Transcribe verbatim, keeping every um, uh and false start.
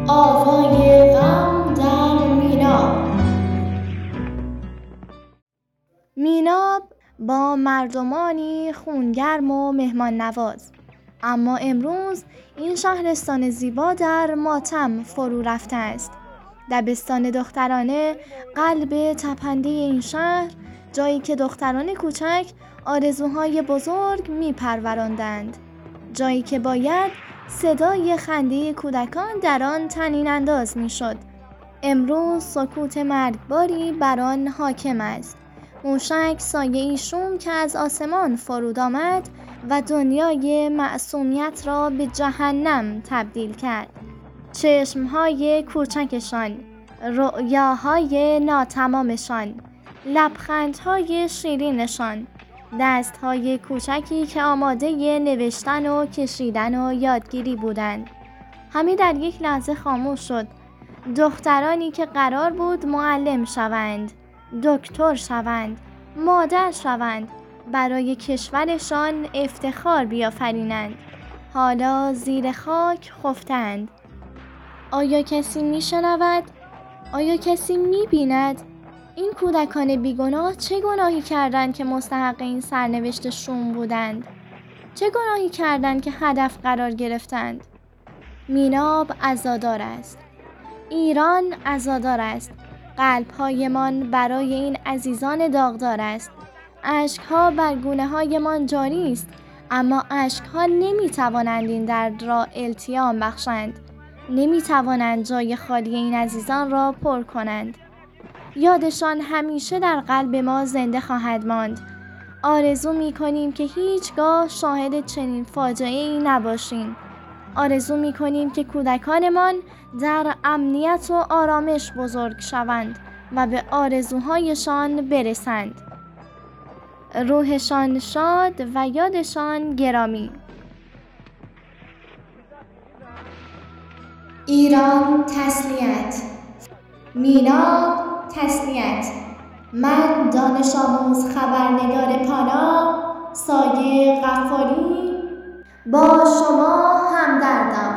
آوای غم در میناب. میناب با مردمانی خونگرم و مهمان نواز، اما امروز این شهرستان زیبا در ماتم فرو رفته است. دبستان دخترانه، قلب تپنده این شهر، جایی که دختران کوچک آرزوهای بزرگ می پروراندند، جایی که باید صدای خنده کودکان در آن طنین انداز می شد. امروز سکوت مرگباری بر آن حاکم است. موشک سایه‌ای شوم که از آسمان فرود آمد و دنیای معصومیت را به جهنم تبدیل کرد. چشمهای کوچکشان، رؤیاهای ناتمامشان، لبخندهای شیرینشان، دستهای کوچکی که آماده نوشتن و کشیدن و یادگیری بودند، همه در یک لحظه خاموش شد. دخترانی که قرار بود معلم شوند، دکتر شوند، مادر شوند، برای کشورشان افتخار بیافرینند، حالا زیر خاک خفتند. آیا کسی میشنود؟ آیا کسی میبیند؟ این کودکان بیگناه چه گناهی کردند که مستحق این سرنوشت شوم بودند؟ چه گناهی کردند که هدف قرار گرفتند؟ میناب عزادار است. ایران عزادار است. قلب‌هایمان برای این عزیزان داغدار است. اشک‌ها بر گونه‌هایمان جاری است، اما اشک‌ها نمی‌توانند این درد را التیام بخشند. نمی‌توانند جای خالی این عزیزان را پر کنند. یادشان همیشه در قلب ما زنده خواهد ماند. آرزو می‌کنیم که هیچگاه شاهد چنین فاجعه‌ای نباشیم. آرزو می‌کنیم که کودکانمان در امنیت و آرامش بزرگ شوند و به آرزوهایشان برسند. روحشان شاد و یادشان گرامی. ایران تسلیت، میناب تسلیت. من دانش آموز خبرنگار پانا، سایه غفاری، با شما همدردم.